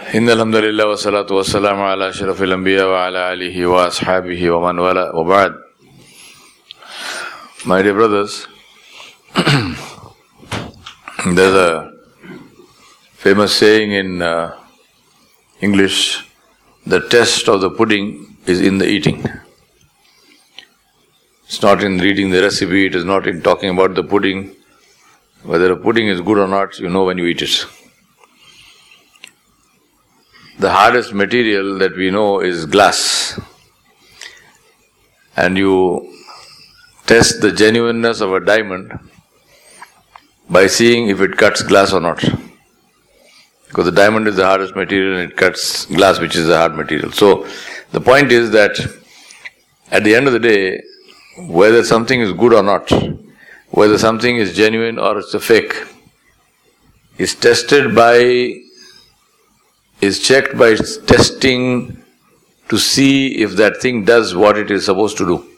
Inna alhamdulillah wa salatu wa salamu ala ashrafil anbiya wa ala alihi wa ashabihi wa man wala wa ba'd. My dear brothers, there's a famous saying in English, the test of the pudding is in the eating. It's not in reading the recipe, it is not in talking about the pudding. Whether a pudding is good or not, you know when you eat it. The hardest material that we know is glass. And you test the genuineness of a diamond by seeing if it cuts glass or not. Because the diamond is the hardest material and it cuts glass, which is the hard material. So, the point is that at the end of the day, whether something is good or not, whether something is genuine or it's a fake, is checked by testing to see if that thing does what it is supposed to do.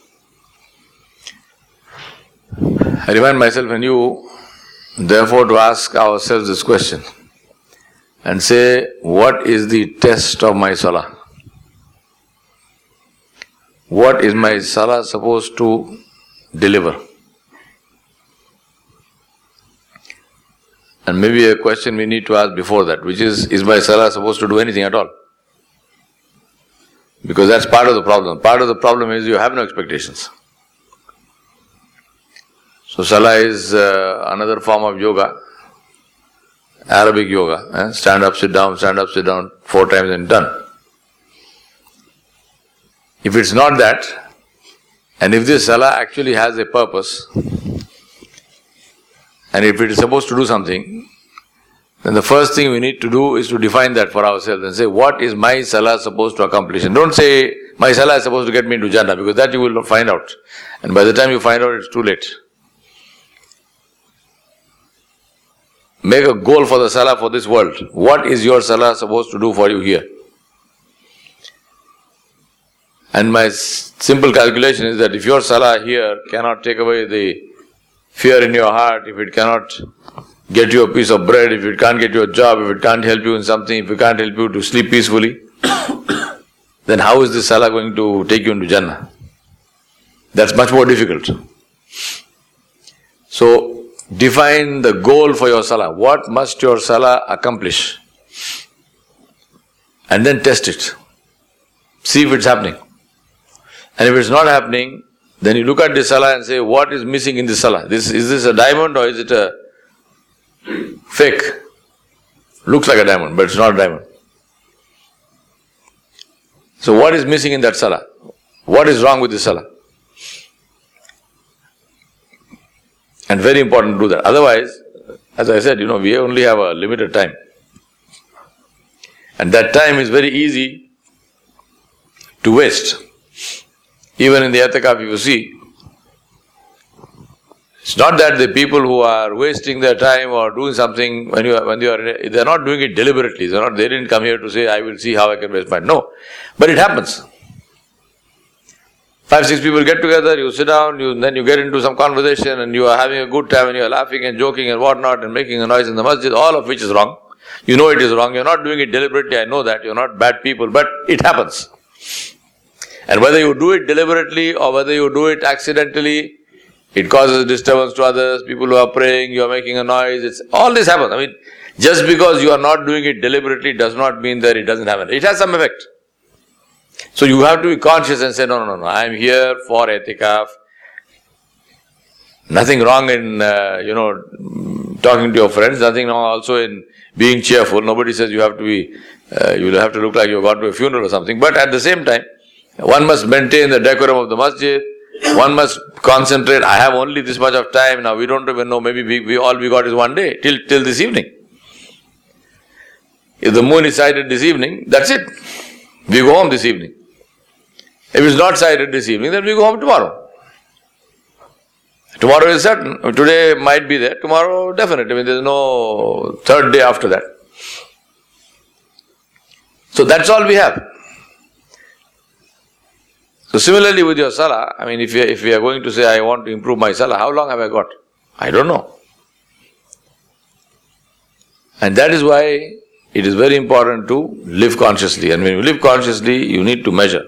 I remind myself and you, therefore, to ask ourselves this question and say, what is the test of my salah? What is my salah supposed to deliver? And maybe a question we need to ask before that, which is my salah supposed to do anything at all? Because that's part of the problem. Part of the problem is you have no expectations. So salah is another form of yoga, Arabic yoga. Stand up, sit down, 4 times and done. If it's not that, and if this salah actually has a purpose, and if it is supposed to do something, then the first thing we need to do is to define that for ourselves and say, what is my salah supposed to accomplish? And don't say, my salah is supposed to get me into Jannah, because that you will not find out. And by the time you find out, it's too late. Make a goal for the salah for this world. What is your salah supposed to do for you here? And my simple calculation is that if your salah here cannot take away the fear in your heart, if it cannot get you a piece of bread, if it can't get you a job, if it can't help you in something, if it can't help you to sleep peacefully, then how is this salah going to take you into Jannah? That's much more difficult. So, define the goal for your salah. What must your salah accomplish? And then test it. See if it's happening. And if it's not happening, then you look at the salah and say, what is missing in the salah? Is this a diamond or is it a fake? Looks like a diamond, but it's not a diamond. So what is missing in that salah? What is wrong with the salah? And very important to do that. Otherwise, as I said, we only have a limited time. And that time is very easy to waste. Even in the i'tikaf, you see, it's not that the people who are wasting their time or doing something they're not doing it deliberately. They didn't come here to say, I will see how I can waste my time. No. But it happens. 5, 6 people get together, you sit down, then you get into some conversation and you are having a good time and you are laughing and joking and whatnot and making a noise in the masjid, all of which is wrong. You know it is wrong. You're not doing it deliberately, I know that. You're not bad people, but it happens. And whether you do it deliberately or whether you do it accidentally, it causes disturbance to others, people who are praying, you are making a noise, all this happens. Just because you are not doing it deliberately does not mean that it doesn't happen. It has some effect. So you have to be conscious and say, no, I am here for i'tikaf. Nothing wrong in, talking to your friends, nothing wrong also in being cheerful. Nobody says you have to be, you will have to look like you've gone to a funeral or something. But at the same time, one must maintain the decorum of the masjid. One must concentrate. I have only this much of time. Now we don't even know. Maybe we got is one day till this evening. If the moon is sighted this evening, that's it. We go home this evening. If it's not sighted this evening, then we go home tomorrow. Tomorrow is certain. Today might be there. Tomorrow definitely. There is no third day after that. So that's all we have. So similarly with your salah, if we are going to say, I want to improve my salah, how long have I got? I don't know. And that is why it is very important to live consciously. And when you live consciously, you need to measure.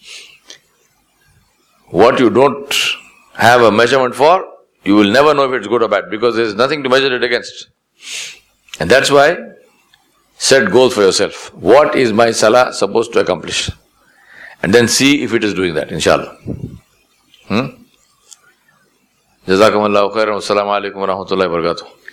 What you don't have a measurement for, you will never know if it's good or bad, because there is nothing to measure it against. And that's why, set goals for yourself. What is my salah supposed to accomplish? And then see if it is doing that, inshallah. Jazakumullahu khairan. Wassalamu alaikum wa rahmatullahi wa barakatuh.